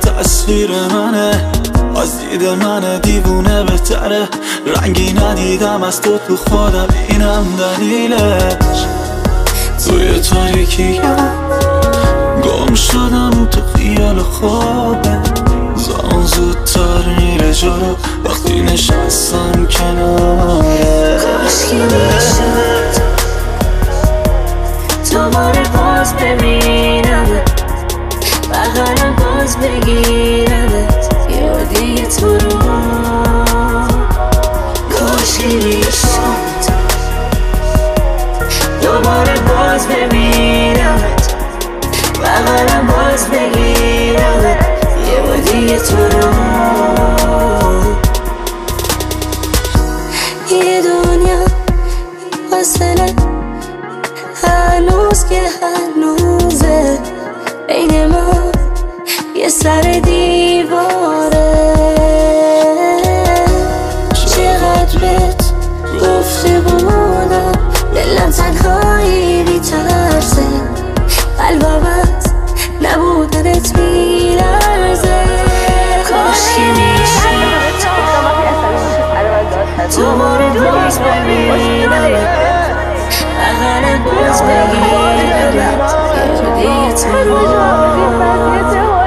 تصویر منه، از دید من دیوونه بهتره. رنگی ندیدم از تو خودم، اینم دلیلش. توی تاریکی گم شدم تو خیال خوابه. زمان زودتر میره جلو وقتی نشستم کناره. کاشکی میشد دوباره باز ببینمت، بغلم باز بگیرمت یه بار دیگه تو رو. کاشکی میشد دوباره باز ببینمت، بغلم باز بگیرمت یه بار دیگه تو رو. یه دنیا فاصله هنوز که هنوزه، بین ما یه سر دیواره. چقدر بهت گفته بودم دلم تنهایی بی ترسه، قلبمت نبودنت میلرزه. کاشکی میشد دوباره باز ببینمت، بغلم باز بگیرمت یه دیگه تو رو.